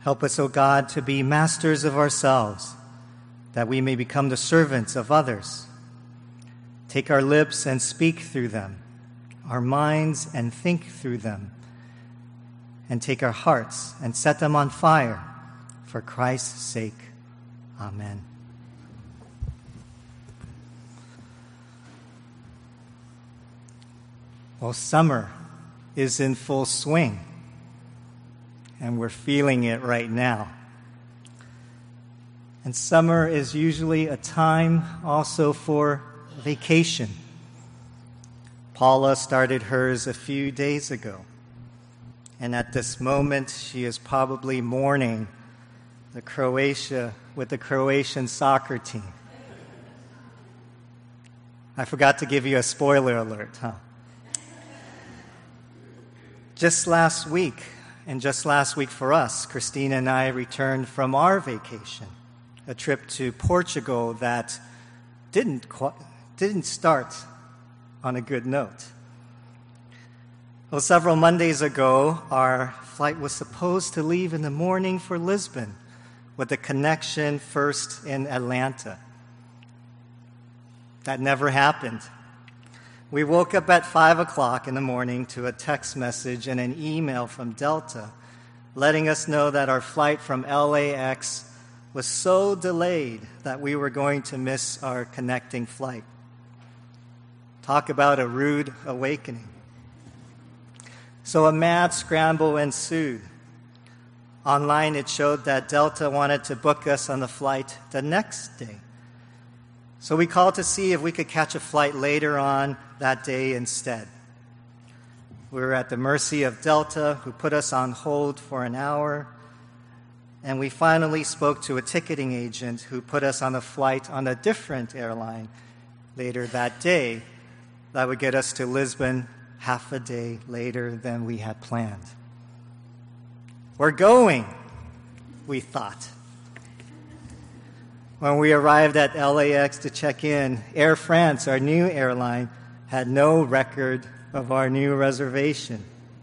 Help us, O God, to be masters of ourselves, that we may become the servants of others. Take our lips and speak through them, our minds and think through them, and take our hearts and set them on fire for Christ's sake. Amen. Well, summer is in full swing, and we're feeling it right now. And summer is usually a time also for vacation. Paula started hers a few days ago, and at this moment she is probably mourning the Croatian soccer team. I forgot to give you a spoiler alert, huh? Just last week for us, Christina and I returned from our vacation, a trip to Portugal that didn't start on a good note. Well, several Mondays ago, our flight was supposed to leave in the morning for Lisbon, with a connection first in Atlanta. That never happened. We woke up at 5 o'clock in the morning to a text message and an email from Delta letting us know that our flight from LAX was so delayed that we were going to miss our connecting flight. Talk about a rude awakening. So a mad scramble ensued. Online, it showed that Delta wanted to book us on the flight the next day. So we called to see if we could catch a flight later on that day instead. We were at the mercy of Delta, who put us on hold for an hour, and we finally spoke to a ticketing agent who put us on a flight on a different airline later that day that would get us to Lisbon half a day later than we had planned. We're going, we thought. When we arrived at LAX to check in, Air France, our new airline, had no record of our new reservation.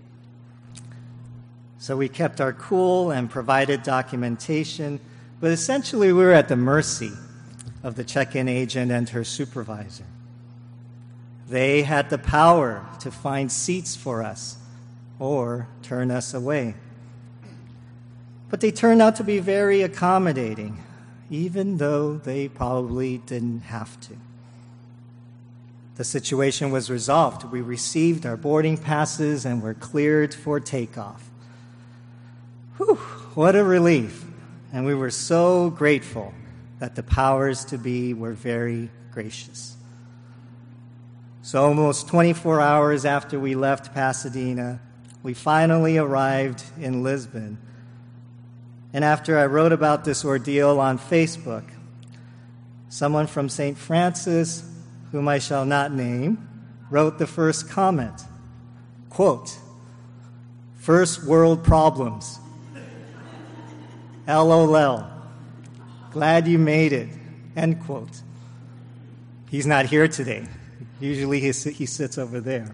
So we kept our cool and provided documentation, but essentially we were at the mercy of the check-in agent and her supervisor. They had the power to find seats for us or turn us away. But they turned out to be very accommodating, even though they probably didn't have to. The situation was resolved. We received our boarding passes and were cleared for takeoff. Whew, what a relief. And we were so grateful that the powers to be were very gracious. So almost 24 hours after we left Pasadena, we finally arrived in Lisbon. And after I wrote about this ordeal on Facebook, someone from St. Francis, whom I shall not name, wrote the first comment, quote, "First world problems. LOL. Glad you made it," end quote. He's not here today. Usually he sits over there.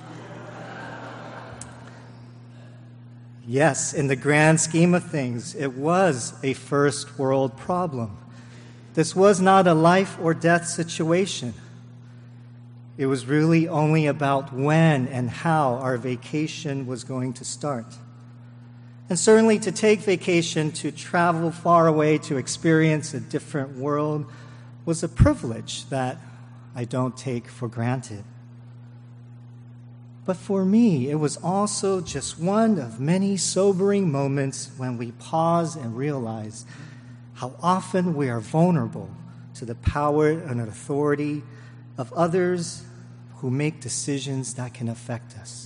Yes, in the grand scheme of things, it was a first world problem. This was not a life or death situation. It was really only about when and how our vacation was going to start. And certainly to take vacation, to travel far away, to experience a different world, was a privilege that I don't take for granted. But for me, it was also just one of many sobering moments when we pause and realize how often we are vulnerable to the power and authority of others who make decisions that can affect us.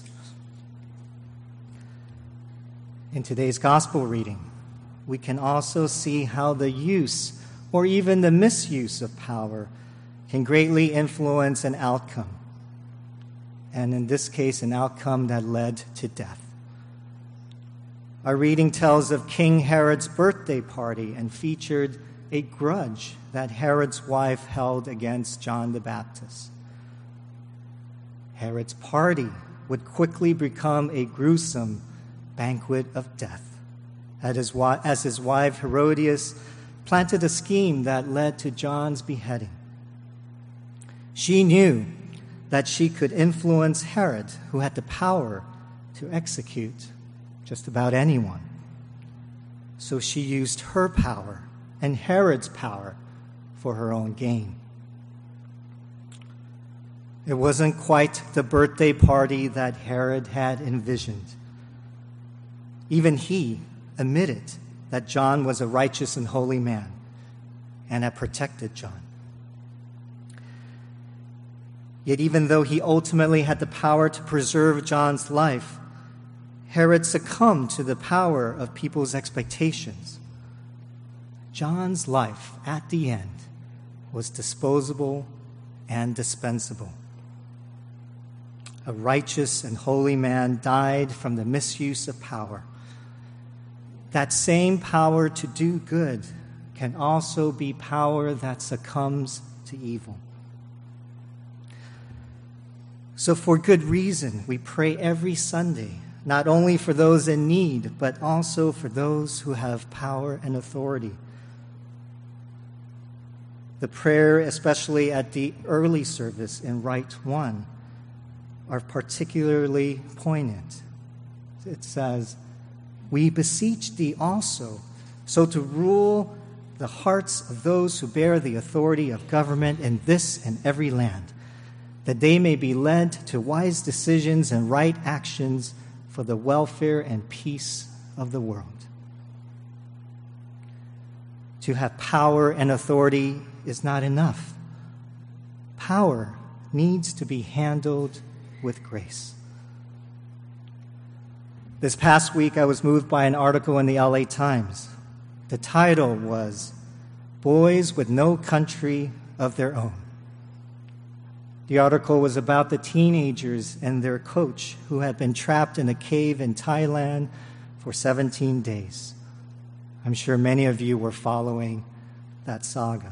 In today's gospel reading, we can also see how the use or even the misuse of power can greatly influence an outcome. And in this case, an outcome that led to death. Our reading tells of King Herod's birthday party and featured a grudge that Herod's wife held against John the Baptist. Herod's party would quickly become a gruesome banquet of death. as his wife Herodias planted a scheme that led to John's beheading. She knew that she could influence Herod, who had the power to execute just about anyone. So she used her power and Herod's power for her own gain. It wasn't quite the birthday party that Herod had envisioned. Even he admitted that John was a righteous and holy man and had protected John. Yet even though he ultimately had the power to preserve John's life, Herod succumbed to the power of people's expectations. John's life, at the end, was disposable and dispensable. A righteous and holy man died from the misuse of power. That same power to do good can also be power that succumbs to evil. So for good reason, we pray every Sunday, not only for those in need, but also for those who have power and authority. The prayer, especially at the early service in Rite 1, are particularly poignant. It says, "We beseech thee also, so to rule the hearts of those who bear the authority of government in this and every land, that they may be led to wise decisions and right actions for the welfare and peace of the world." To have power and authority is not enough. Power needs to be handled with grace. This past week, I was moved by an article in the LA Times. The title was, "Boys with No Country of Their Own." The article was about the teenagers and their coach who had been trapped in a cave in Thailand for 17 days. I'm sure many of you were following that saga.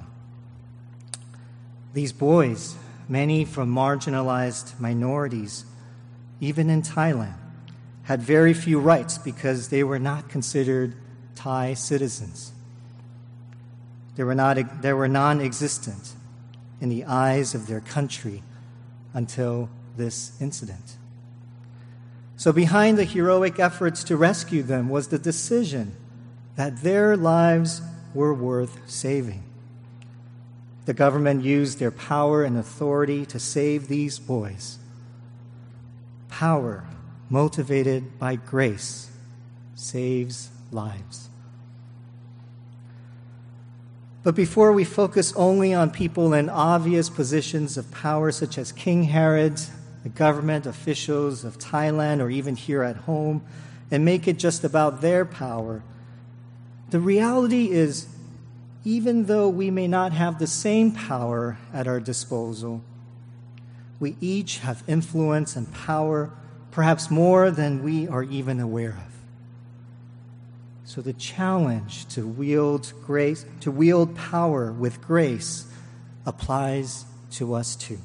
These boys, many from marginalized minorities, even in Thailand, had very few rights because they were not considered Thai citizens. They were non-existent in the eyes of their country until this incident. So behind the heroic efforts to rescue them was the decision that their lives were worth saving. The government used their power and authority to save these boys. Power motivated by grace saves lives. But before we focus only on people in obvious positions of power, such as King Herod, the government officials of Thailand, or even here at home, and make it just about their power, the reality is, even though we may not have the same power at our disposal, we each have influence and power, perhaps more than we are even aware of. So the challenge to wield power with grace applies to us too.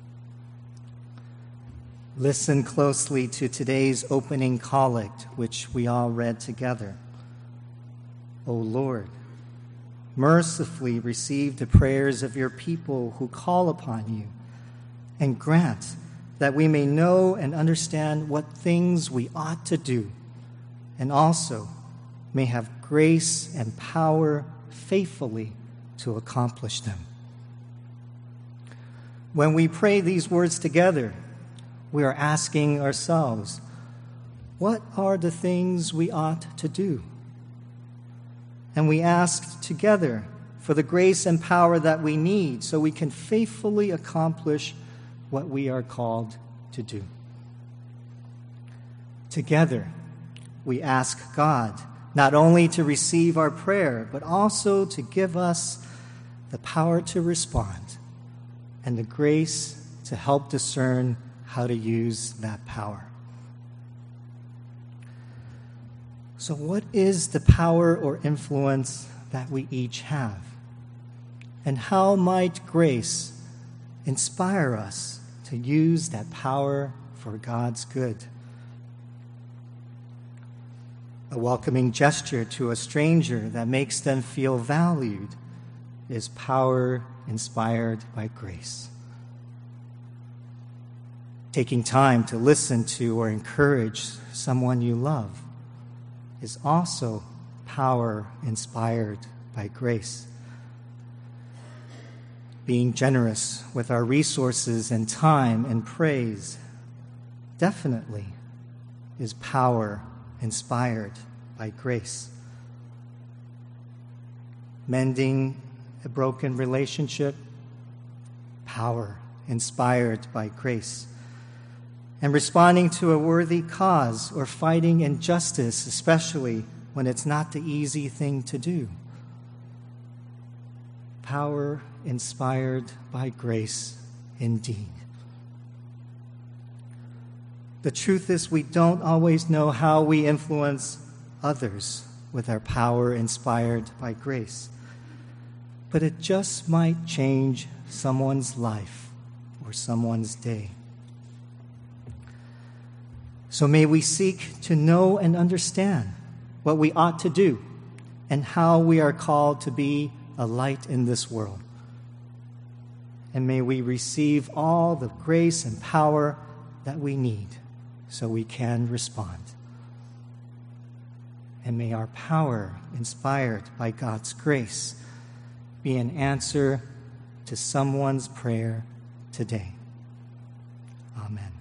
Listen closely to today's opening collect, which we all read together. O Lord, mercifully receive the prayers of your people who call upon you, and grant that we may know and understand what things we ought to do, and also may have grace and power faithfully to accomplish them. When we pray these words together, we are asking ourselves, what are the things we ought to do? And we ask together for the grace and power that we need so we can faithfully accomplish what we are called to do. Together, we ask God not only to receive our prayer, but also to give us the power to respond and the grace to help discern how to use that power. So what is the power or influence that we each have? And how might grace inspire us to use that power for God's good? A welcoming gesture to a stranger that makes them feel valued is power inspired by grace. Taking time to listen to or encourage someone you love is also power inspired by grace. Being generous with our resources and time and praise definitely is power inspired by grace. Mending a broken relationship, power inspired by grace. And responding to a worthy cause or fighting injustice, especially when it's not the easy thing to do. Power inspired by grace indeed. The truth is, we don't always know how we influence others with our power inspired by grace. But it just might change someone's life or someone's day. So may we seek to know and understand what we ought to do and how we are called to be a light in this world. And may we receive all the grace and power that we need so we can respond. And may our power, inspired by God's grace, be an answer to someone's prayer today. Amen.